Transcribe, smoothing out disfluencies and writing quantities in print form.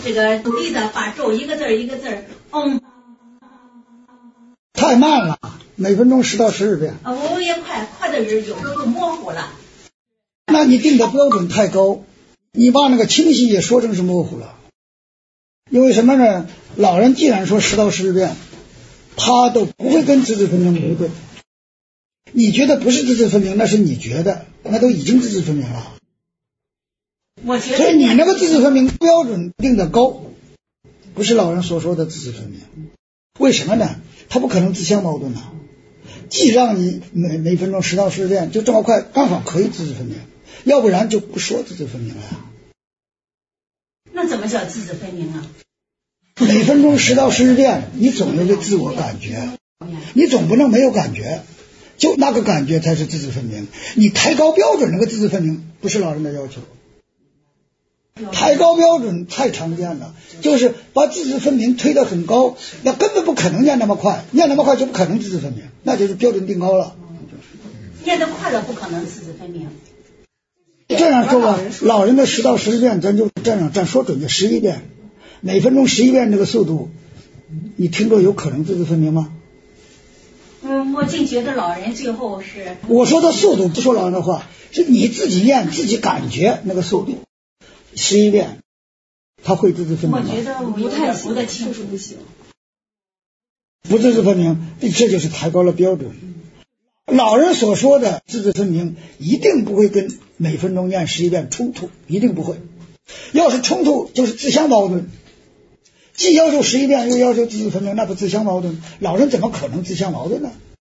这个努力的把咒一个字一个字太慢了，每分钟10到12遍。 我也快的人有时候就模糊了。 那你定的标准太高，你把那个清晰也说成是模糊了。因为什么呢？老人既然说10到12遍，他都不会跟字字分明不对。你觉得不是字字分明，那是你觉得，那都已经字字分明了。 我觉得， 所以你那个字字分明标准定的高，不是老人所说的字字分明。为什么呢？他不可能自相矛盾啊。既让你每分钟10到12遍，就这么快，刚好可以字字分明，要不然就不说字字分明了呀。 那怎么叫字字分明啊？ 每分钟10到12遍，你总有个自我感觉，你总不能没有感觉，就那个感觉才是字字分明。你抬高标准，那个字字分明不是老人的要求。抬高标准太常见了，就是把字字分明推得很高，那根本不可能念那么快，念那么快就不可能字字分明，那就是标准定高了。 念得快了不可能字字分明。 这样说吧，老人的10到12遍，咱就这样，咱说准就11遍，每分钟11遍这个速度，你听着有可能字字分明吗？ 我竟觉得老人最后是， 我说的速度不说老人的话，是你自己念自己感觉那个速度，11遍，他会字字分明吗？ 我觉得不太不得清楚，不行。 不字字分明，这就是抬高了标准。老人所说的字字分明，一定不会跟每分钟念11遍冲突，一定不会。要是冲突，就是自相矛盾。既要求11遍，又要求字字分明，那不自相矛盾？老人怎么可能自相矛盾呢？